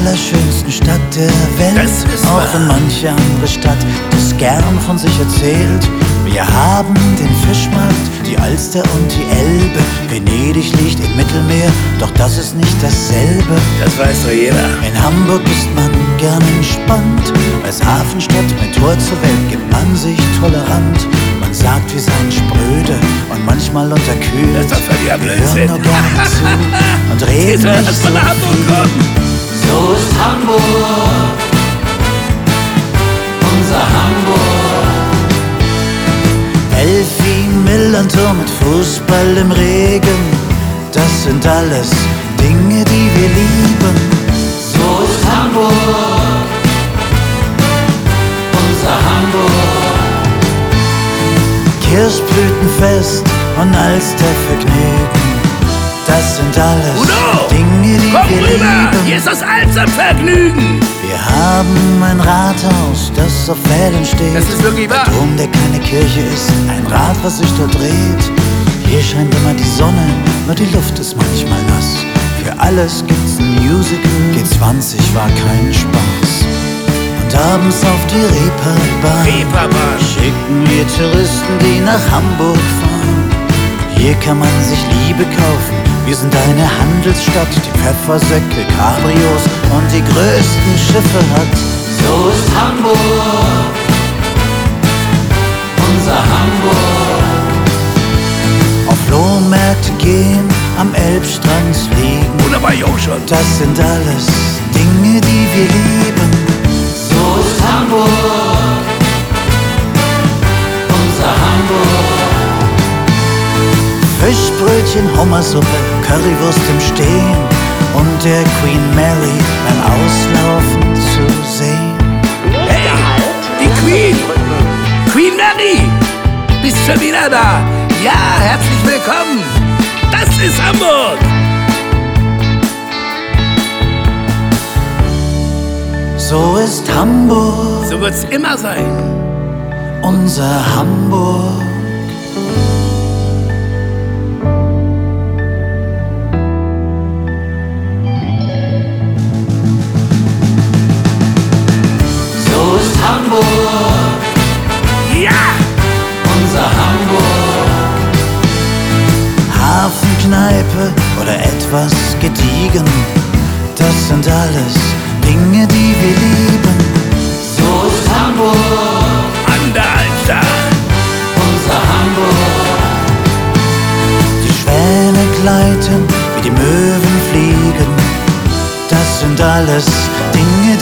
allerschönsten Stadt der Welt. Das ist auch wahr. wenn manche andere Stadt das gern von sich erzählt. Wir haben den Fischmarkt, die Alster und die Elbe. Venedig liegt im Mittelmeer, doch das ist nicht dasselbe. Das weiß doch jeder. In Hamburg ist man gern entspannt. Als Hafenstadt mit Tor zur Welt gibt man sich tolerant. Man sagt, wir seien spröde und manchmal unterkühlt. Das ist doch völliger Wir Blödsinn. hören nur gerne zu und Geht reden doch nicht erst so mal nach Hamburg viel. kommen. So ist Hamburg, unser Hamburg. Elfi, Millantor mit Fußball im Regen. Das sind alles Dinge, die wir lieben. So ist Hamburg, unser Hamburg. Kirschblütenfest und Alstervergnügen. Das sind alles Udo, Dinge, die komm wir rüber. lieben. Hier ist das Alstervergnügen. Wir haben ein Rathaus, das auf Pfählen steht. Das ist wirklich wahr. Ein Dom, der keine Kirche ist, ein Rad, was sich dort dreht. Hier scheint immer die Sonne, nur die Luft ist manchmal nass. Für alles gibt's ein Musical, G20 war kein Spaß. Und abends auf die Reeperbahn Reeperbahn. schicken wir Touristen, die nach Hamburg fahren. Hier kann man sich Liebe kaufen, wir sind eine Handelsstadt, die Pfeffersäcke, Cabrios und die größten Schiffe hat. So ist Hamburg, unser Hamburg. Auf Flohmärkte gehen, am Elbstrand liegen. Wunderbar, Jo schon. Das sind alles Dinge, die wir lieben. So ist Hamburg, unser Hamburg. Fischbrötchen, Hummersuppe, Currywurst im Stehen und der Queen Mary beim Auslaufen zu sehen. Hey, die Queen. Queen Mary. Bist schon wieder da. Ja, herzlich willkommen. Das ist Hamburg. So ist Hamburg, So wird's immer sein. unser Hamburg. So ist Hamburg, Ja. unser Hamburg. Hafenkneipe oder etwas gediegen, das sind alles Dinge, die wir lieben. So ist Hamburg, An der Alster. unser Hamburg. Die Schwäne gleiten, wie die Möwen fliegen, das sind alles Dinge,